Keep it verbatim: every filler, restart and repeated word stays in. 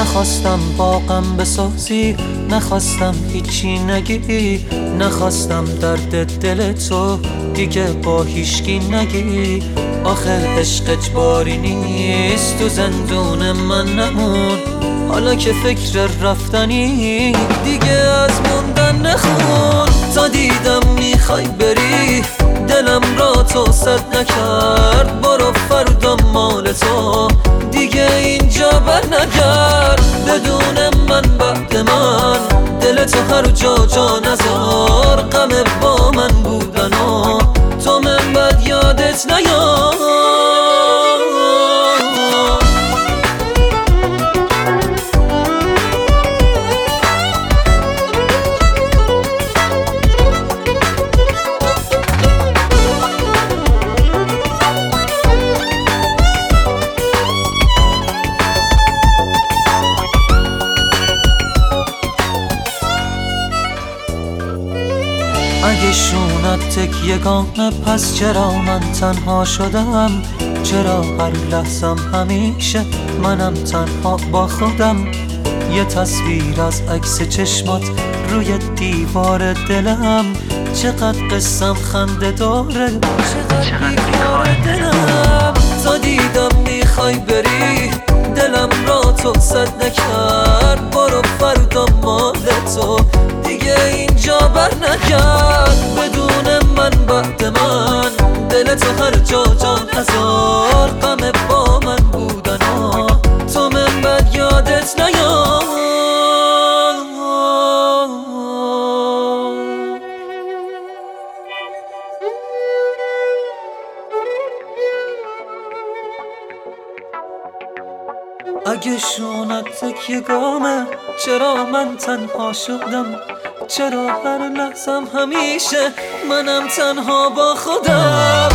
نخواستم با غم بسازی، نخواستم هیچی نگی، نخواستم درد دل تو دیگه با هیچکی نگی. آخه عشق اجباری نیست، تو زندون من نمون. حالا که فکر رفتنی دیگه از موندن نخون. تا دیدم میخوای بری دلم را تو صد نکرد. برو فردا مال تو دیگه اینجا بر نگرد. بدون من بعد من دل تو هر جا جا نذار. غم با من بودن و تو من بد یادت نیار. اگه شونت تکیه‌گانه پس چرا من تنها شدم؟ چرا هر لحظم همیشه منم تنها با خودم؟ یه تصویر از عکس چشمات روی دیوار دلم. چقدر قصم خنده داره، چقدر بیکار دلم. تا دیدم میخوای بری دلم را تو صد نکرد. برو فردا مال تو دیگه اینجا بر نگرد. بدون من بعد من دل تو هر جا جا نذار. غم با من بودن و تو من بد یادت نیار. اگه شونت تکیه‌گامه چرا من تنها شدم؟ چرا هر لحظم همیشه منم تنها با خودم؟